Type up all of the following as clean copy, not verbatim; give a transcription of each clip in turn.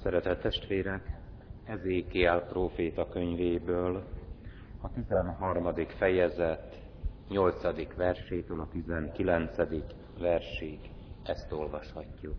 Szeretett testvérek, Ezékiel próféta könyvéből a 13. fejezet 8. versétől a 19. versig ezt olvashatjuk.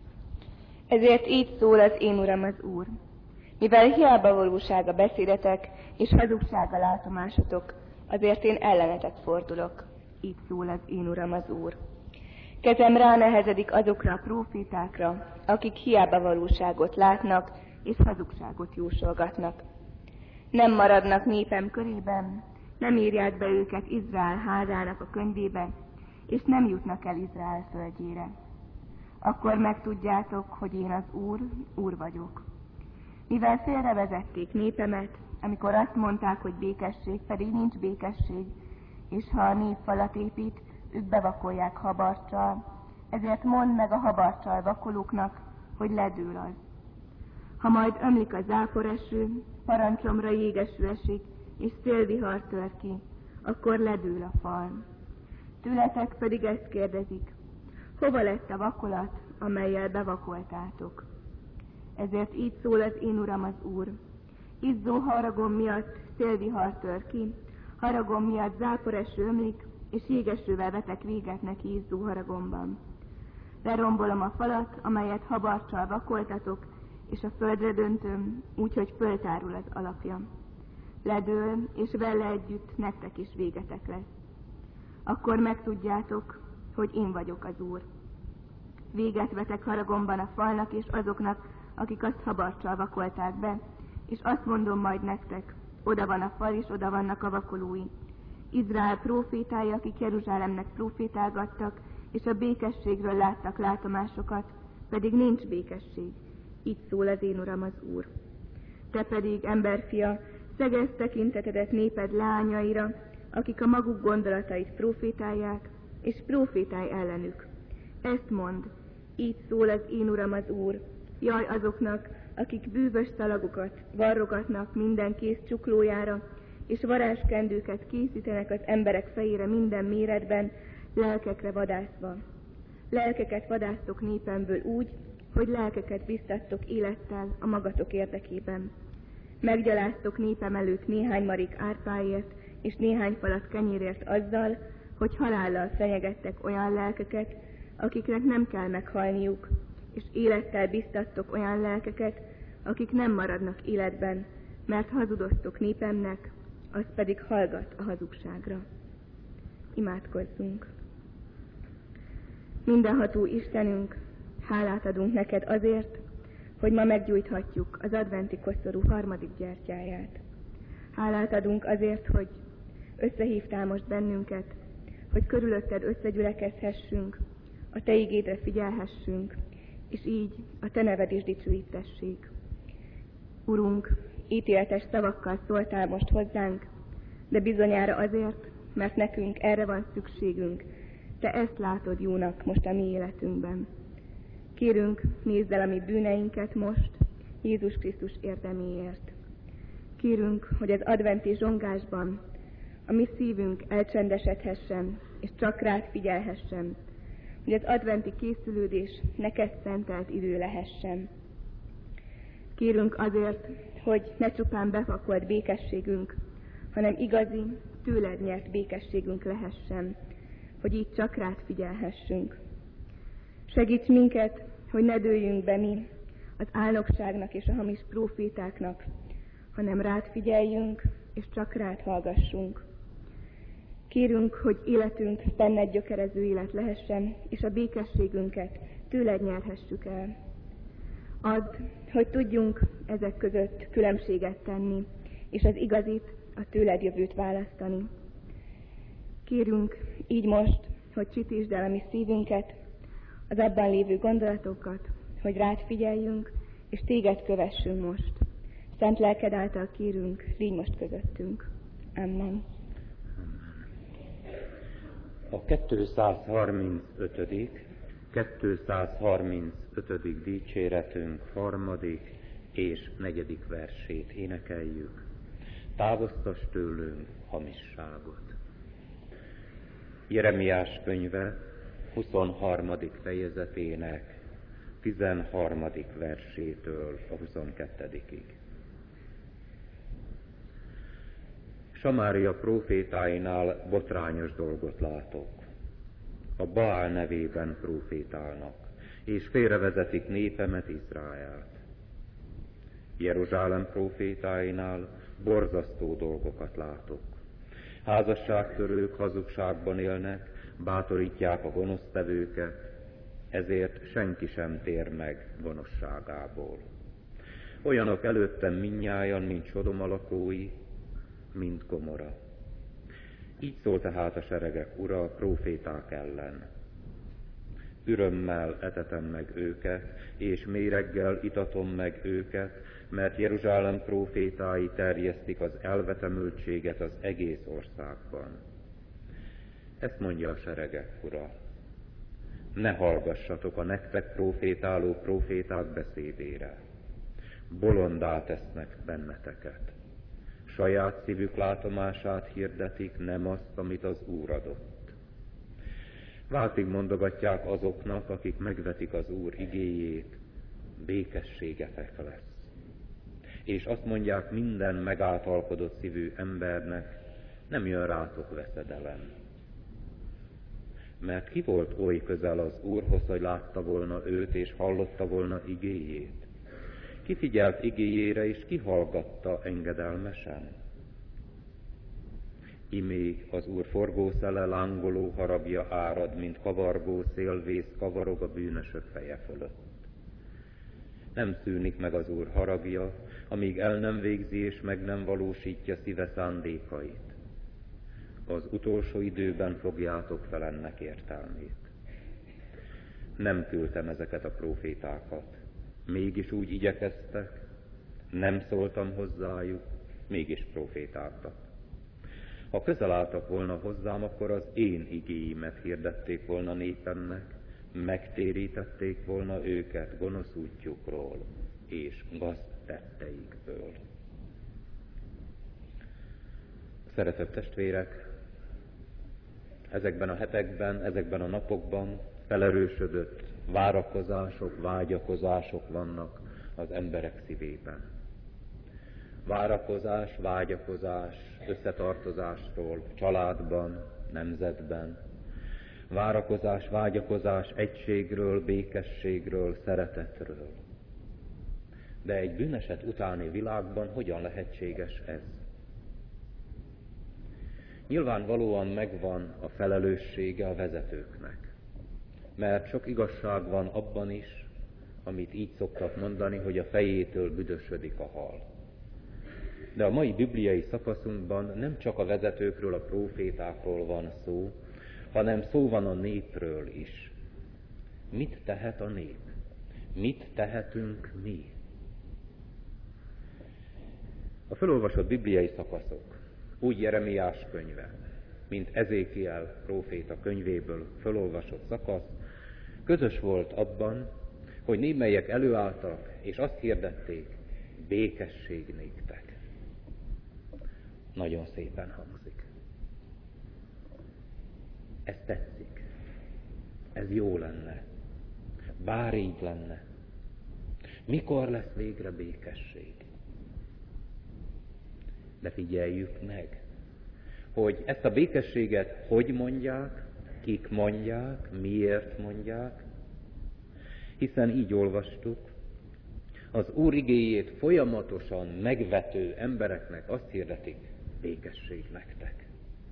Ezért így szól az én Uram az Úr. Mivel hiába valósága beszédetek, és hazugsága látomásotok, azért én ellenetek fordulok. Így szól az én Uram az Úr. Kezem ránehezedik azokra a prófétákra, akik hiába valóságot látnak, és hazugságot jósolgatnak. Nem maradnak népem körében, nem írják be őket Izrael házának a könyvébe, és nem jutnak el Izrael földjére. Akkor megtudjátok, hogy én az Úr vagyok. Mivel félrevezették népemet, amikor azt mondták, hogy békesség, pedig nincs békesség, és ha a nép falat épít, ők bevakolják habarccsal, ezért mondd meg a habarccsal vakolóknak, hogy ledől az. Ha majd ömlik a záporeső, parancsomra jégeső esik, és szélvihar tör ki, akkor ledől a fal. Tőletek pedig ezt kérdezik, hova lett a vakolat, amellyel bevakoltátok? Ezért így szól az én Uram az Úr. Izzó haragom miatt szélvihar tör ki, haragom miatt záporeső ömlik, és jégesővel vetek véget neki izzó haragomban. Lerombolom a falat, amelyet habarccsal vakoltatok, és a földre döntöm, úgyhogy föltárul az alapja. Ledől, és vele együtt nektek is végetek lesz. Akkor megtudjátok, hogy én vagyok az Úr. Véget vetek haragomban a falnak és azoknak, akik azt habarccsal vakolták be, és azt mondom majd nektek, oda van a fal, és oda vannak a vakolói. Izrael prófétái, akik Jeruzsálemnek prófétálgattak, és a békességről láttak látomásokat, pedig nincs békesség. Így szól az én Uram az Úr. Te pedig, emberfia, szegezd tekintetedet néped lányaira, akik a maguk gondolatait prófétálják, és prófétálj ellenük. Ezt mond, így szól az én Uram az Úr, jaj azoknak, akik bűvös szalagokat varrogatnak minden kéz csuklójára, és varázskendőket készítenek az emberek fejére minden méretben, lelkekre vadászva. Lelkeket vadásztok népemből úgy, hogy lelkeket biztattok élettel a magatok érdekében. Meggyaláztok népem előtt néhány marék árpáért, és néhány falat kenyérért azzal, hogy halállal fenyegettek olyan lelkeket, akiknek nem kell meghalniuk, és élettel biztattok olyan lelkeket, akik nem maradnak életben, mert hazudoztok népemnek, az pedig hallgat a hazugságra. Imádkozzunk! Mindenható Istenünk, hálát adunk neked azért, hogy ma meggyújthatjuk az adventi koszorú 3. gyertyáját. Hálát adunk azért, hogy összehívtál most bennünket, hogy körülötted összegyülekezhessünk, a te igédre figyelhessünk, és így a te neved is dicsőítessék. Urunk, ítéletes szavakkal szóltál most hozzánk, de bizonyára azért, mert nekünk erre van szükségünk. Te ezt látod jónak most a mi életünkben. Kérünk, nézd el a mi bűneinket most, Jézus Krisztus érdeméért. Kérünk, hogy az adventi zsongásban a mi szívünk elcsendesedhessen, és csak rád figyelhessen, hogy az adventi készülődés neked szentelt idő lehessen. Kérünk azért, hogy ne csupán befakolt békességünk, hanem igazi, tőled nyert békességünk lehessen, hogy így csak rád figyelhessünk. Segíts minket, hogy ne dőljünk be mi az álnokságnak és a hamis prófétáknak, hanem rád figyeljünk, és csak rád hallgassunk. Kérünk, hogy életünk benned gyökerező élet lehessen, és a békességünket tőled nyerhessük el. Add, hogy tudjunk ezek között különbséget tenni, és az igazit, a tőled jövőt választani. Kérünk így most, hogy csitítsd el a mi szívünket, az abban lévő gondolatokat, hogy rád figyeljünk, és téged kövessünk most. Szent lelked által kérünk, légy most közöttünk. Amen. A 235. dicséretünk 3. és 4. versét énekeljük. Távoztass tőlünk hamisságot. Jeremiás könyve 23. fejezetének 13. versétől a 22-ig. Samária prófétáinál botrányos dolgot látok. A Baál nevében prófétálnak, és félrevezetik népemet, Izraelt. Jeruzsálem prófétáinál borzasztó dolgokat látok. Házasságtörők hazugságban élnek, bátorítják a gonosztevőket, ezért senki sem tér meg gonoszságából. Olyanok előttem mindnyájan, mint Sodoma lakói, mint Gomora. Így szól tehát a seregek ura a próféták ellen. Ürömmel etetem meg őket, és méreggel itatom meg őket, mert Jeruzsálem prófétái terjesztik az elvetemültséget az egész országban. Ezt mondja a seregek ura. Ne hallgassatok a nektek prófétáló próféták beszédére. Bolondá tesznek benneteket. Saját szívük látomását hirdetik, nem azt, amit az Úr adott. Váltig mondogatják azoknak, akik megvetik az Úr igéjét, békességetek lesz. És azt mondják minden megáltalkodott szívű embernek, nem jön rátok veszedelem. Mert ki volt oly közel az Úrhoz, hogy látta volna őt és hallotta volna igéjét? Ki figyelt igéjére és kihallgatta engedelmesen? Imé az Úr forgószele, lángoló haragja árad, mint kavargó szélvész kavarog a bűnösök feje fölött. Nem szűnik meg az Úr haragja, amíg el nem végzi és meg nem valósítja szíve szándékait. Az utolsó időben fogjátok fel ennek értelmét. Nem küldtem ezeket a prófétákat, mégis úgy igyekeztek, nem szóltam hozzájuk, mégis prófétáltak. Ha közel álltak volna hozzám, akkor az én igéimet hirdették volna népemnek, megtérítették volna őket gonosz útjukról és gazd tetteikből. Szeretett testvérek, ezekben a hetekben, ezekben a napokban felerősödött várakozások, vágyakozások vannak az emberek szívében. Várakozás, vágyakozás, összetartozásról, családban, nemzetben. Várakozás, vágyakozás, egységről, békességről, szeretetről. De egy bűneset utáni világban hogyan lehetséges ez? Nyilvánvalóan megvan a felelőssége a vezetőknek, mert sok igazság van abban is, amit így szoktak mondani, hogy a fejétől büdösödik a hal. De a mai bibliai szakaszunkban nem csak a vezetőkről, a prófétákról van szó, hanem szó van a népről is. Mit tehet a nép? Mit tehetünk mi? A felolvasott bibliai szakaszok, úgy Jeremiás könyve, mint Ezékiel próféta könyvéből felolvasott szakasz, közös volt abban, hogy némelyek előálltak, és azt hirdették, békesség néktek. Nagyon szépen hangzik. Ez tetszik. Ez jó lenne. Bár így lenne. Mikor lesz végre békesség? De figyeljük meg, hogy ezt a békességet hogy mondják, kik mondják, miért mondják, hiszen így olvastuk, az Úr igéjét folyamatosan megvető embereknek azt hirdetik, békesség nektek.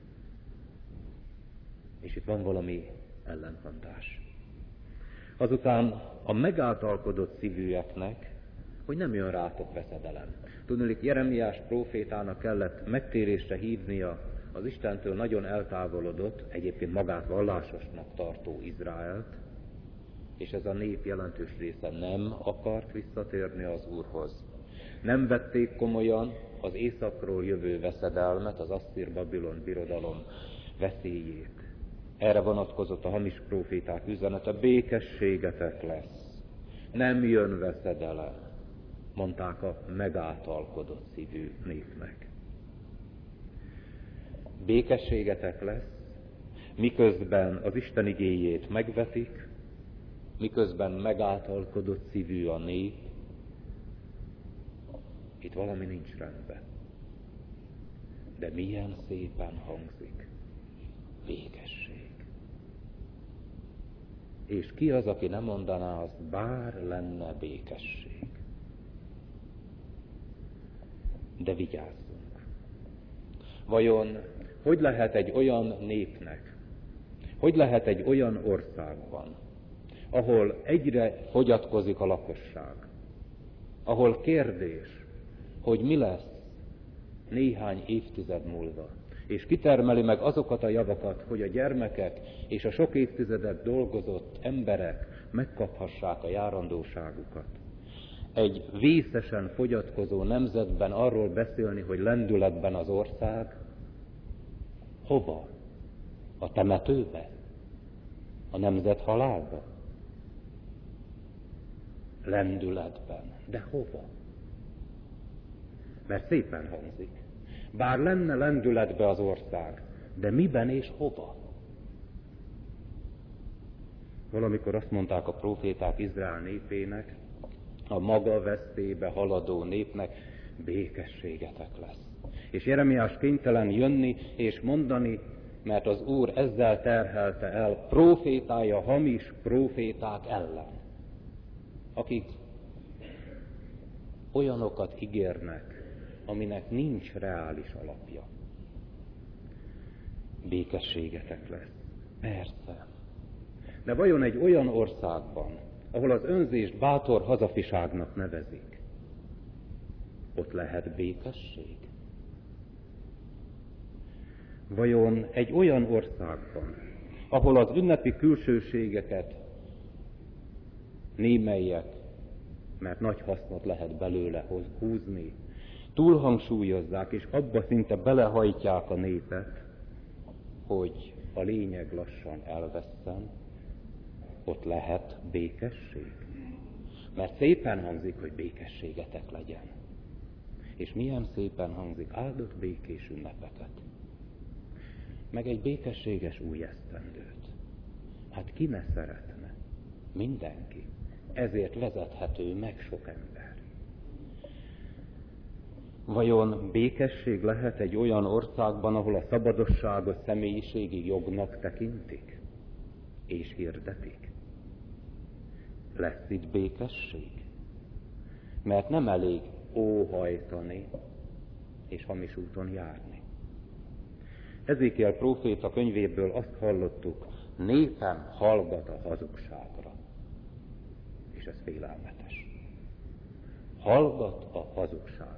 És itt van valami ellentmondás. Azután a megáltalkodott szívűeknek, hogy nem jön rátok veszedelem. Tudniillik, Jeremiás prófétának kellett megtérésre hívnia az Istentől nagyon eltávolodott, egyébként magát vallásosnak tartó Izraelt, és ez a nép jelentős része nem akart visszatérni az Úrhoz. Nem vették komolyan az északról jövő veszedelmet, az Asszír-Babilon birodalom veszélyét. Erre vonatkozott a hamis próféták üzenete, békességetek lesz, nem jön veszedelem, mondták a megáltalkodott szívű népnek. Békességetek lesz, miközben az Isten igéjét megvetik, miközben megáltalkodott szívű a nép, itt valami nincs rendben. De milyen szépen hangzik. Békesség. És ki az, aki nem mondaná azt, bár lenne békesség. De vigyázzunk. Vajon hogy lehet egy olyan népnek, hogy lehet egy olyan országban, ahol egyre fogyatkozik a lakosság, ahol kérdés, hogy mi lesz néhány évtized múlva, és kitermeli meg azokat a javakat, hogy a gyermekek és a sok évtizedet dolgozott emberek megkaphassák a járandóságukat. Egy vészesen fogyatkozó nemzetben arról beszélni, hogy lendületben az ország, hova? A temetőbe? A nemzet halálba? Lendületben. De hova? Mert szépen hangzik. Bár lenne lendületbe az ország, de miben és hova? Valamikor azt mondták a próféták Izrael népének, a maga vesztébe haladó népnek, békességetek lesz. És Jeremiás kénytelen jönni és mondani, mert az Úr ezzel terhelte el prófétája hamis próféták ellen, akik olyanokat ígérnek, aminek nincs reális alapja. Békességetek lesz. Persze. De vajon egy olyan országban, ahol az önzést bátor hazafiságnak nevezik, ott lehet békesség? Vajon egy olyan országban, ahol az ünnepi külsőségeket némelyek, mert nagy hasznot lehet belőle húzni, túlhangsúlyozzák, és abba szinte belehajtják a népet, hogy a lényeg lassan elvesszen, ott lehet békesség? Mert szépen hangzik, hogy békességetek legyen. És milyen szépen hangzik, áldott békés ünnepeket. Meg egy békességes új esztendőt. Hát ki ne szeretne? Mindenki. Ezért vezethető meg sok ember. Vajon békesség lehet egy olyan országban, ahol a szabadosságot személyiségi jognak tekintik? És hirdetik? Lesz itt békesség? Mert nem elég óhajtani és hamis úton járni. Ezékiel próféta könyvéből azt hallottuk, népem hallgat a hazugságra. És ez félelmetes. Hallgat a hazugságra.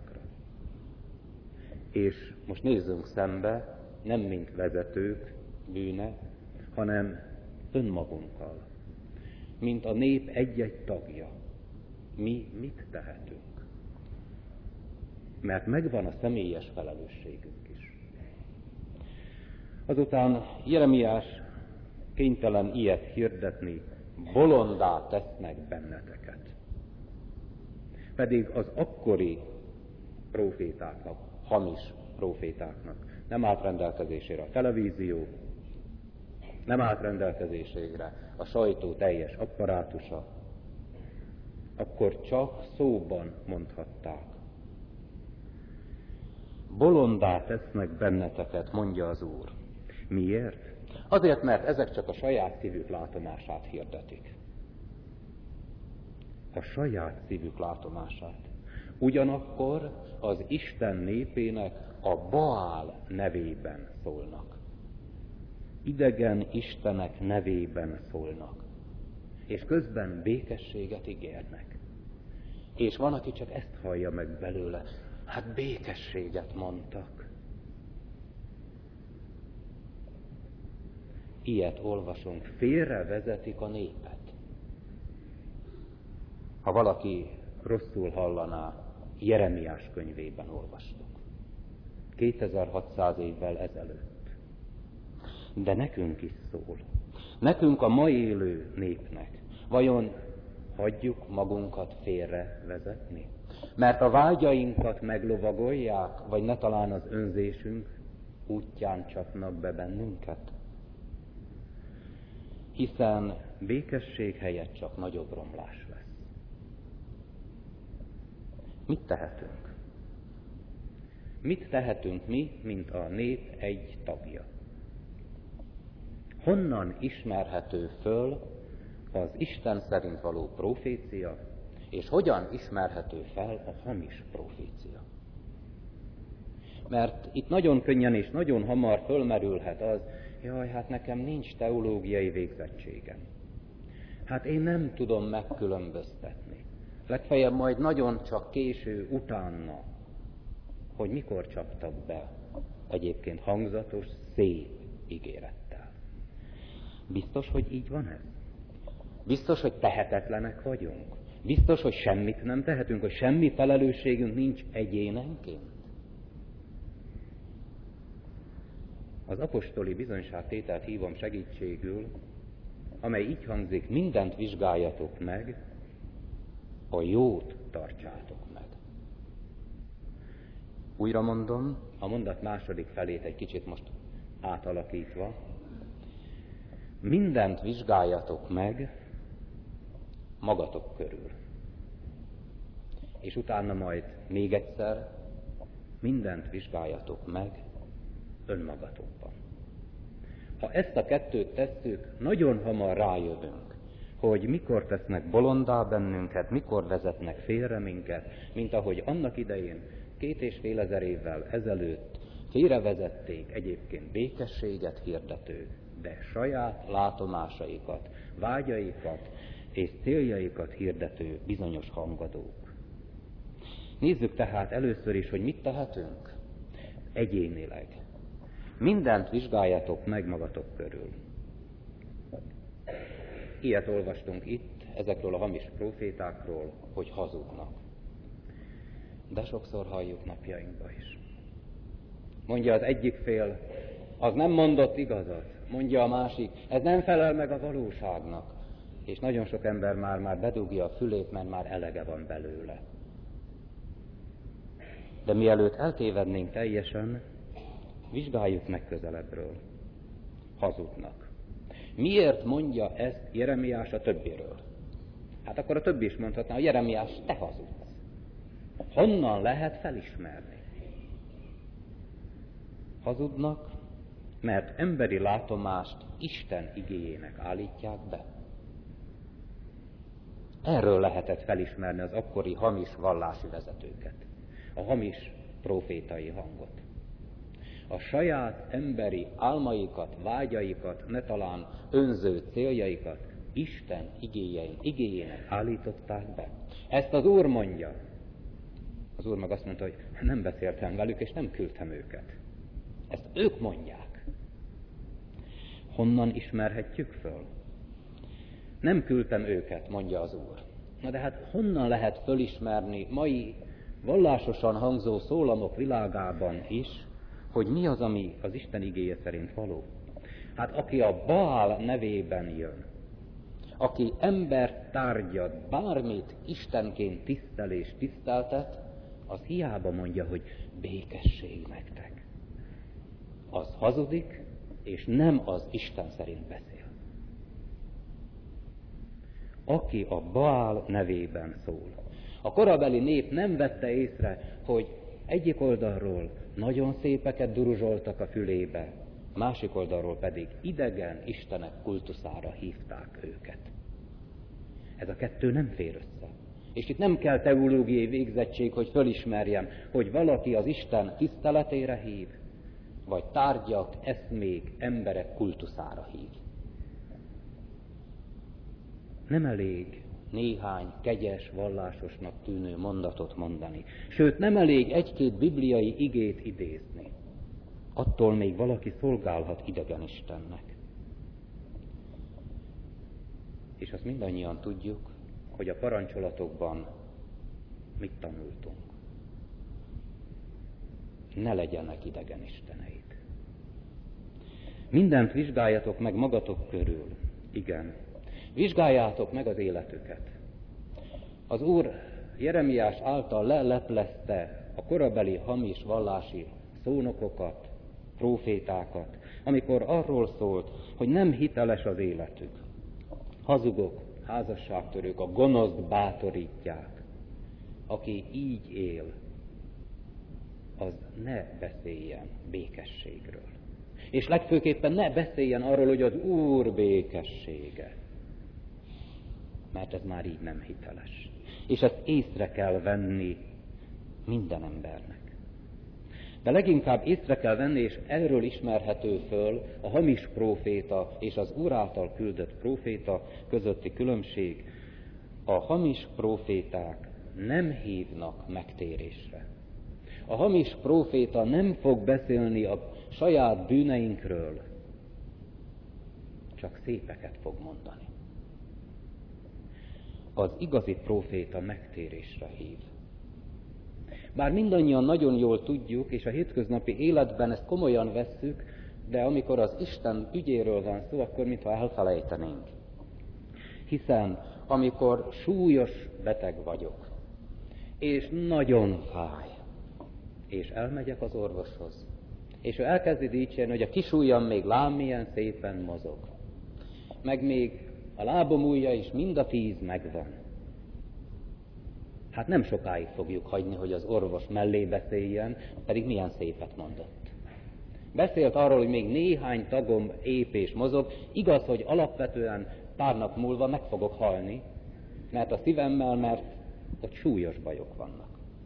És most nézzünk szembe, nem mint vezetők bűne, hanem önmagunkkal. Mint a nép egy-egy tagja. Mi mit tehetünk? Mert megvan a személyes felelősségünk is. Azután Jeremiás kénytelen ilyet hirdetni, bolondá tesznek benneteket. Pedig az akkori prófétáknak, hamis prófétáknak nem állt rendelkezésére a televízió, nem állt rendelkezésére a sajtó teljes apparátusa, akkor csak szóban mondhatták. Bolondá tesznek benneteket, mondja az Úr. Miért? Azért, mert ezek csak a saját szívük látomását hirdetik. A saját szívük látomását. Ugyanakkor az Isten népének a Baál nevében szólnak. Idegen istenek nevében szólnak. És közben békességet ígérnek. És van, aki csak ezt hallja meg belőle. Hát békességet mondtak. Ilyet olvasunk, félrevezetik a népet. Ha valaki rosszul hallaná, Jeremiás könyvében olvastuk. 2600 évvel ezelőtt. De nekünk is szól. Nekünk a ma élő népnek. Vajon hagyjuk magunkat félrevezetni? Mert a vágyainkat meglovagolják, vagy ne talán az önzésünk útján csapnak be bennünket? hiszen békesség helyett csak nagyobb romlás lesz. Mit tehetünk? Mit tehetünk mi, mint a nép egy tagja? Honnan ismerhető föl az Isten szerint való profécia, és hogyan ismerhető fel a hamis profécia? Mert itt nagyon könnyen és nagyon hamar fölmerülhet az, jaj, hát nekem nincs teológiai végzettségem. Hát én nem tudom megkülönböztetni. Legfeljebb majd nagyon csak késő utána, hogy mikor csaptak be egyébként hangzatos, szép ígérettel. Biztos, hogy így van ez? Biztos, hogy tehetetlenek vagyunk? Biztos, hogy semmit nem tehetünk, hogy semmi felelősségünk nincs egyénenként? Az apostoli bizonyságtételt hívom segítségül, amely így hangzik, mindent vizsgáljatok meg, a jót tartsátok meg. Újra mondom, a mondat második felét egy kicsit most átalakítva. Mindent vizsgáljatok meg magatok körül. És utána majd még egyszer, mindent vizsgáljatok meg önmagatokban. Ha ezt a kettőt tesszük, nagyon hamar rájövünk, hogy mikor tesznek bolondá bennünket, mikor vezetnek félre minket, mint ahogy annak idején 2500 évvel ezelőtt félrevezették egyébként békességet hirdető, de saját látomásaikat, vágyaikat és céljaikat hirdető bizonyos hangadók. Nézzük tehát először is, hogy mit tehetünk egyénileg. Mindent vizsgáljatok meg magatok körül. Ilyet olvastunk itt, ezekről a hamis profétákról, hogy hazudnak. De sokszor halljuk napjainkban is. Mondja az egyik fél, az nem mondott igazat. Mondja a másik, ez nem felel meg a valóságnak. És nagyon sok ember már bedugja a fülét, mert már elege van belőle. De mielőtt eltévednénk teljesen, vizsgáljuk meg közelebbről. Hazudnak. Miért mondja ezt Jeremiás a többiről? Hát akkor a többi is mondhatná, hogy Jeremiás, te hazudsz. Honnan lehet felismerni? Hazudnak, mert emberi látomást Isten igéjének állítják be. Erről lehetett felismerni az akkori hamis vallási vezetőket, a hamis profétai hangot. A saját emberi álmaikat, vágyaikat, ne talán önző céljaikat Isten igéjének állították be. Ezt az Úr mondja. Az Úr meg azt mondta, hogy nem beszéltem velük, és nem küldtem őket. Ezt ők mondják. Honnan ismerhetjük föl? Nem küldtem őket, mondja az Úr. Na de hát honnan lehet fölismerni mai vallásosan hangzó szólamok világában is, hogy mi az, ami az Isten igéje szerint való? Hát aki a Baál nevében jön, aki embert tárgyat, bármit istenként tisztel és tiszteltet, az hiába mondja, hogy békesség nektek. Az hazudik, és nem az Isten szerint beszél. Aki a Baál nevében szól. A korabeli nép nem vette észre, hogy egyik oldalról nagyon szépeket duruzsoltak a fülébe, másik oldalról pedig idegen istenek kultuszára hívták őket. Ez a kettő nem fér össze. És itt nem kell teológiai végzettség, hogy fölismerjem, hogy valaki az Isten tiszteletére hív, vagy tárgyak, eszmék, emberek kultuszára hív. Nem elég néhány kegyes, vallásosnak tűnő mondatot mondani. Sőt, nem elég egy-két bibliai igét idézni. Attól még valaki szolgálhat idegen Istennek. És azt mindannyian tudjuk, hogy a parancsolatokban mit tanultunk. Ne legyenek idegen isteneid. Mindent vizsgáljatok meg magatok körül. Igen. Vizsgáljátok meg az életüket. Az Úr Jeremiás által leleplezte a korabeli hamis vallási szónokokat, prófétákat, amikor arról szólt, hogy nem hiteles az életük. Hazugok, házasságtörők, a gonoszt bátorítják. Aki így él, az ne beszéljen békességről. És legfőképpen ne beszéljen arról, hogy az Úr békessége. Mert ez már így nem hiteles. És ezt észre kell venni minden embernek. De leginkább észre kell venni, és erről ismerhető föl a hamis próféta és az Úr által küldött próféta közötti különbség. A hamis próféták nem hívnak megtérésre. A hamis próféta nem fog beszélni a saját bűneinkről, csak szépeket fog mondani. Az igazi próféta megtérésre hív. Bár mindannyian nagyon jól tudjuk, és a hétköznapi életben ezt komolyan vesszük, de amikor az Isten ügyéről van szó, akkor mintha elfelejtenénk. Hiszen amikor súlyos beteg vagyok, és nagyon fáj, és elmegyek az orvoshoz, és ő elkezdi dicsérni, hogy a kis ujjam még lám milyen szépen mozog, meg még a lábom ujja is mind a 10 megvan. Hát nem sokáig fogjuk hagyni, hogy az orvos mellé beszéljen, pedig milyen szépet mondott. Beszélt arról, hogy még néhány tagom ép és mozog, igaz, hogy alapvetően pár nap múlva meg fogok halni, mert a szívemmel, mert ott súlyos bajok vannak.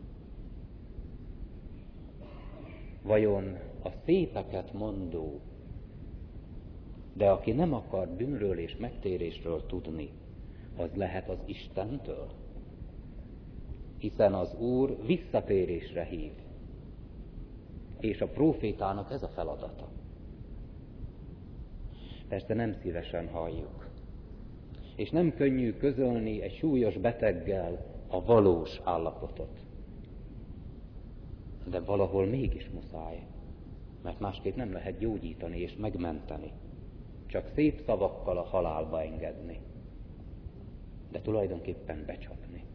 Vajon a szépeket mondó, de aki nem akar bűnről és megtérésről tudni, az lehet az Istentől? Hiszen az Úr visszatérésre hív. És a prófétának ez a feladata. Persze nem szívesen halljuk. És nem könnyű közölni egy súlyos beteggel a valós állapotot. De valahol mégis muszáj, mert másképp nem lehet gyógyítani és megmenteni. Csak szép szavakkal a halálba engedni. De tulajdonképpen becsapni.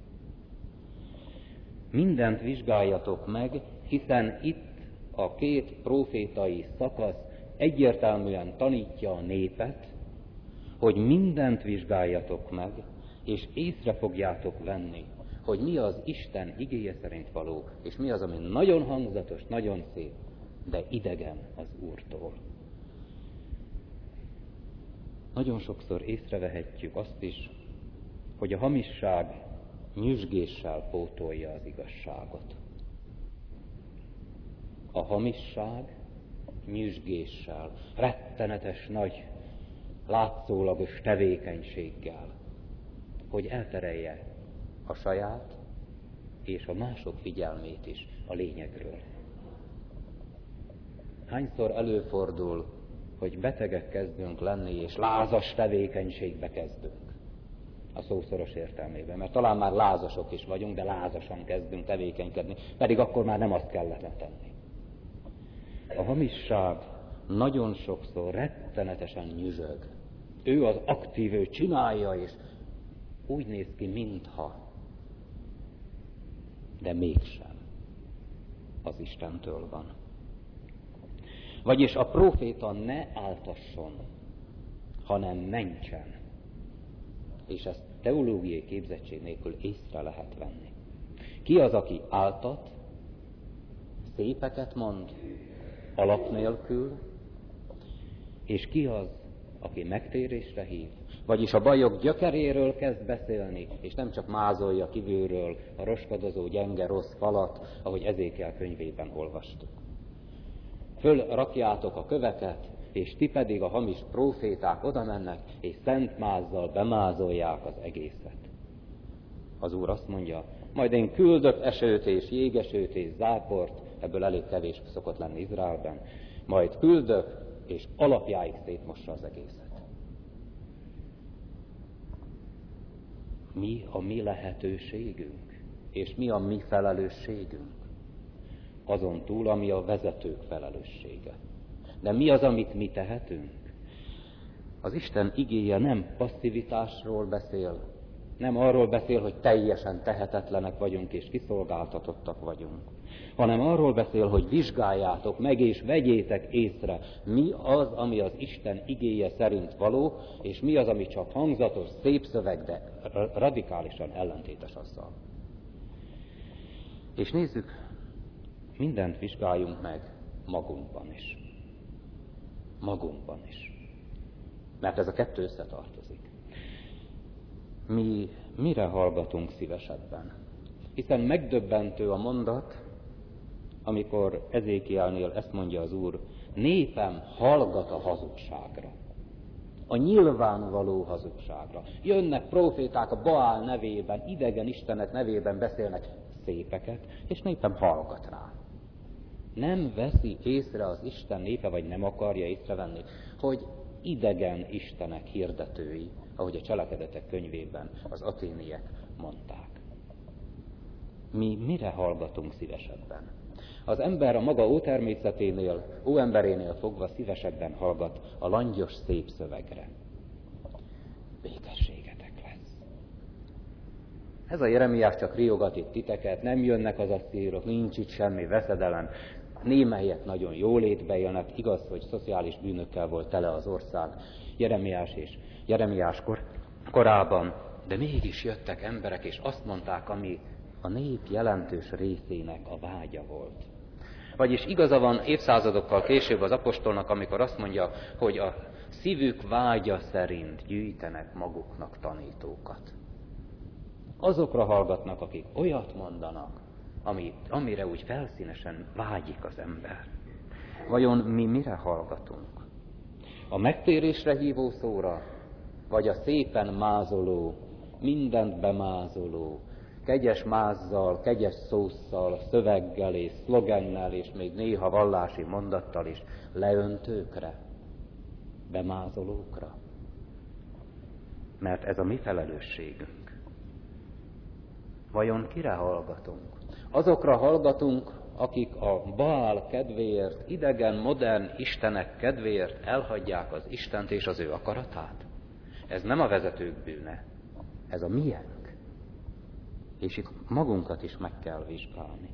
Mindent vizsgáljatok meg, hiszen itt a 2 prófétai szakasz egyértelműen tanítja a népet, hogy mindent vizsgáljatok meg, és észre fogjátok venni, hogy mi az Isten igéje szerint való, és mi az, ami nagyon hangzatos, nagyon szép, de idegen az Úrtól. Nagyon sokszor észrevehetjük azt is, hogy a hamisság nyüzsgéssel pótolja az igazságot. A hamisság nyüzsgéssel, rettenetes nagy, látszólagos tevékenységgel, hogy elterelje a saját és a mások figyelmét is a lényegről. Hányszor előfordul, hogy betegek kezdünk lenni, és lázas tevékenységbe kezdünk. A szószoros értelmében, mert talán már lázasok is vagyunk, de lázasan kezdünk tevékenykedni, pedig akkor már nem azt kellene tenni. A hamisság nagyon sokszor rettenetesen nyüzsög. Ő az aktív, ő csinálja, és úgy néz ki, mintha, de mégsem az Istentől van. Vagyis a próféta ne áltasson, hanem mentsen. És ezt teológiai képzettség nélkül észre lehet venni. Ki az, aki áltat, szépeket mond, alap nélkül, és ki az, aki megtérésre hív, vagyis a bajok gyökeréről kezd beszélni, és nem csak mázolja kívülről a roskadozó, gyenge, rossz falat, ahogy Ezékiel könyvében olvastuk. Fölrakjátok a köveket, és ti pedig a hamis próféták oda mennek, és szent mázzal bemázolják az egészet. Az Úr azt mondja, majd én küldök esőt és jégesőt és záport, ebből elég kevés szokott lenni Izraelben, majd küldök, és alapjáig szétmossa az egészet. Mi a mi lehetőségünk, és mi a mi felelősségünk? Azon túl, ami a vezetők felelőssége. De mi az, amit mi tehetünk? Az Isten igéje nem passzivitásról beszél, Nem arról beszél, hogy teljesen tehetetlenek vagyunk és kiszolgáltatottak vagyunk, hanem arról beszél, hogy vizsgáljátok meg és vegyétek észre, mi az, ami az Isten igéje szerint való, és mi az, ami csak hangzatos, szép szöveg, de radikálisan ellentétes azzal. És nézzük, mindent vizsgáljunk meg magunkban is. Magunkban is. Mert ez a kettő összetartozik. Mi mire hallgatunk szívesebben? Hiszen megdöbbentő a mondat, amikor Ezékielnél ezt mondja az Úr, népem hallgat a hazugságra. A nyilvánvaló hazugságra. Jönnek próféták a Baál nevében, idegen istenek nevében beszélnek szépeket, és népem hallgat rá. Nem veszi észre az Isten népe, vagy nem akarja észrevenni, hogy idegen istenek hirdetői, ahogy a Cselekedetek könyvében az aténiek mondták. Mi mire hallgatunk szívesebben? Az ember a maga óemberénél fogva szívesebben hallgat a langyos szép szövegre. Békességetek lesz. Ez a Jeremiás csak riogat itt titeket, nem jönnek az asszírok, nincs itt semmi veszedelem. Némelyek nagyon jólétbe élnek, igaz, hogy szociális bűnökkel volt tele az ország Jeremiás korában, de mégis jöttek emberek, és azt mondták, ami a nép jelentős részének a vágya volt. Vagyis igaza van évszázadokkal később az apostolnak, amikor azt mondja, hogy a szívük vágya szerint gyűjtenek maguknak tanítókat. Azokra hallgatnak, akik olyat mondanak, amire úgy felszínesen vágyik az ember. Vajon mi mire hallgatunk? A megtérésre hívó szóra, vagy a szépen mázoló, mindent bemázoló, kegyes mázzal, kegyes szósszal, szöveggel és szlogennel, és még néha vallási mondattal is leöntőkre, bemázolókra? Mert ez a mi felelősségünk. Vajon kire hallgatunk? Azokra hallgatunk, akik a Baál kedvéért, idegen, modern istenek kedvéért elhagyják az Istent és az ő akaratát? Ez nem a vezetők bűne, ez a miénk. És itt magunkat is meg kell vizsgálni.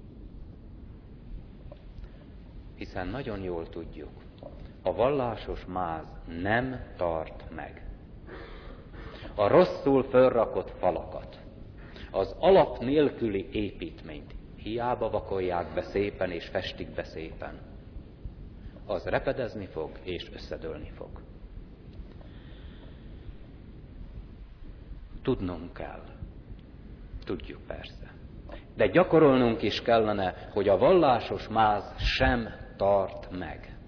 Hiszen nagyon jól tudjuk, a vallásos máz nem tart meg. A rosszul fölrakott falakat, az alap nélküli építményt hiába vakolják be szépen és festik be szépen, az repedezni fog és összedőlni fog. Tudnunk kell. Tudjuk persze. De gyakorolnunk is kellene, hogy a vallásos máz sem tart meg.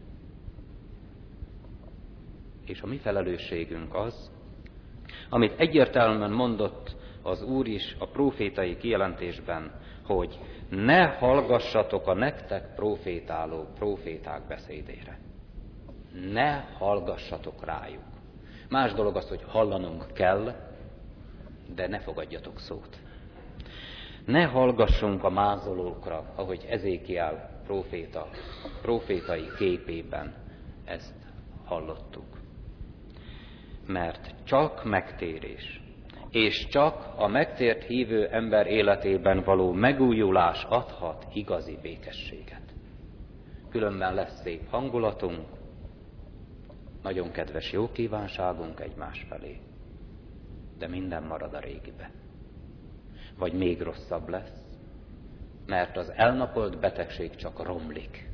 És a mi felelősségünk az, amit egyértelműen mondott az Úr is a prófétai kijelentésben, hogy ne hallgassatok a nektek prófétáló próféták beszédére. Ne hallgassatok rájuk. Más dolog az, hogy hallanunk kell, de ne fogadjatok szót. Ne hallgassunk a mázolókra, ahogy Ezékiel prófétai képében ezt hallottuk. Mert csak megtérés, és csak a megtért hívő ember életében való megújulás adhat igazi békességet. Különben lesz szép hangulatunk, nagyon kedves jó kívánságunk egymás felé, de minden marad a régibe. Vagy még rosszabb lesz, mert az elnapolt betegség csak romlik.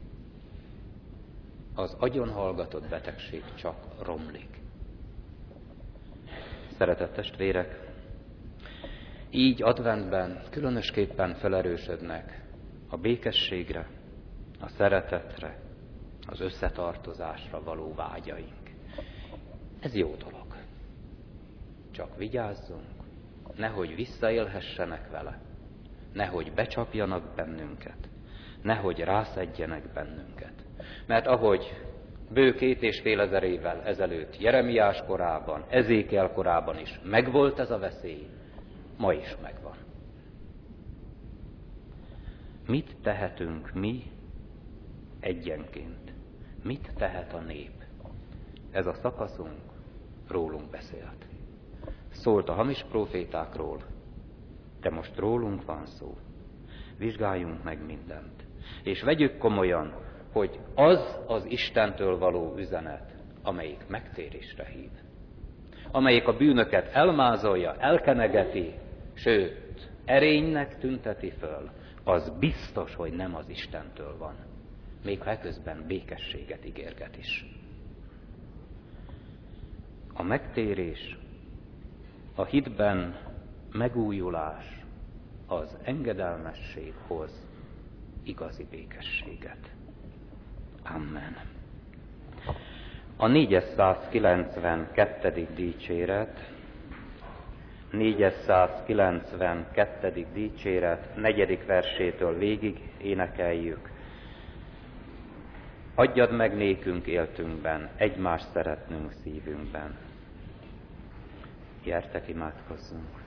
Az agyon hallgatott betegség csak romlik. Szeretett testvérek, így adventben különösképpen felerősödnek a békességre, a szeretetre, az összetartozásra való vágyaink. Ez jó dolog. Csak vigyázzunk, nehogy visszaélhessenek vele, nehogy becsapjanak bennünket, nehogy rászedjenek bennünket. Mert ahogy bő 2500 évvel ezelőtt Jeremiás korában, Ezékiel korában is megvolt ez a veszély, ma is megvan. Mit tehetünk mi egyenként? Mit tehet a nép? Ez a szakaszunk rólunk beszélt. Szólt a hamis prófétákról, de most rólunk van szó. Vizsgáljunk meg mindent, és vegyük komolyan, hogy az az Istentől való üzenet, amelyik megtérésre hív, amelyik a bűnöket elmázolja, elkenegeti, sőt, erénynek tünteti föl, az biztos, hogy nem az Istentől van, még ha eközben békességet ígérget is. A megtérés, a hitben megújulás, az engedelmesség hoz igazi békességet. Amen. A 492. dicséret, 492. dicséret 4. versétől végig énekeljük. Adjad meg nékünk éltünkben, egymást szeretnünk szívünkben. Gyertek, imádkozzunk.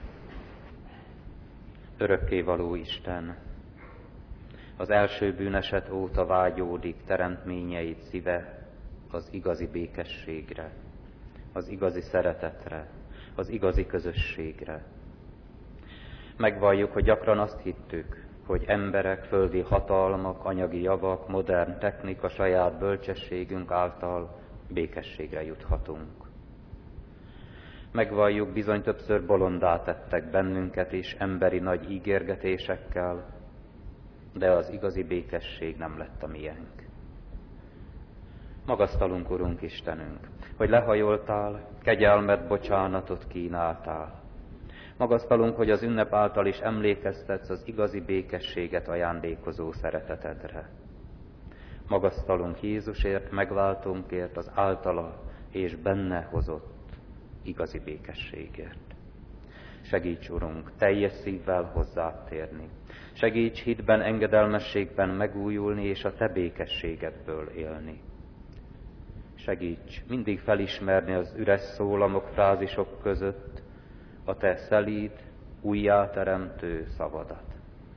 Örökkévaló Isten, az első bűneset óta vágyódik teremtményeid szíve az igazi békességre, az igazi szeretetre, az igazi közösségre. Megvalljuk, hogy gyakran azt hittük, hogy emberek, földi hatalmak, anyagi javak, modern technika, saját bölcsességünk által békességre juthatunk. Megvalljuk, bizony többször bolondá tettek bennünket is emberi nagy ígérgetésekkel, de az igazi békesség nem lett a miénk. Magasztalunk, Urunk Istenünk, hogy lehajoltál, kegyelmet, bocsánatot kínáltál. Magasztalunk, hogy az ünnep által is emlékeztetsz az igazi békességet ajándékozó szeretetedre. Magasztalunk Jézusért, megváltónkért, az általa és benne hozott igazi békességért. Segíts, Urunk, teljes szívvel hozzád térni. Segíts hitben, engedelmességben megújulni és a te békességedből élni. Segíts mindig felismerni az üres szólamok, frázisok között a te szelíd, újjáteremtő szavadat.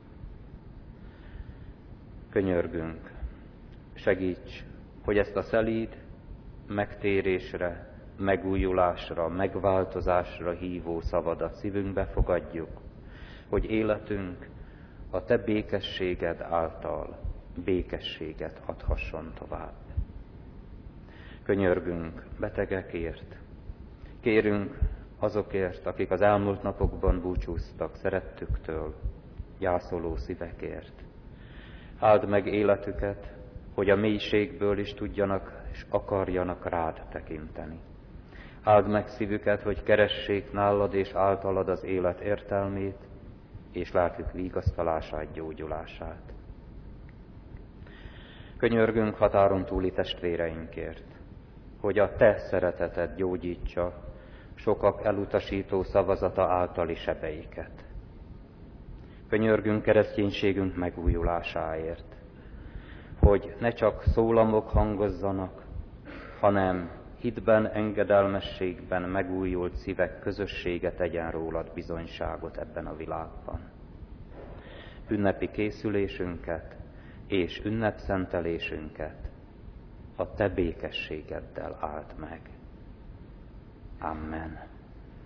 Könyörgünk, segíts, hogy ezt a szelíd megtérésre, megújulásra, megváltozásra hívó szavadat szívünkbe fogadjuk, hogy életünk a te békességed által békességet adhasson tovább. Könyörgünk betegekért, kérünk azokért, akik az elmúlt napokban búcsúztak szerettüktől, gyászoló szívekért. Áld meg életüket, hogy a mélységből is tudjanak és akarjanak rád tekinteni. Áld meg szívüket, hogy keressék nálad és általad az élet értelmét, és lelkük vigasztalását, gyógyulását. Könyörgünk határon túli testvéreinkért, hogy a te szereteted gyógyítsa sokak elutasító szavazata általi sebeiket. Könyörgünk kereszténységünk megújulásáért, hogy ne csak szólamok hangozzanak, hanem hitben, engedelmességben megújult szívek közössége tegyen rólad bizonyságot ebben a világban. Ünnepi készülésünket és ünnepszentelésünket a te békességeddel áld meg. Amen.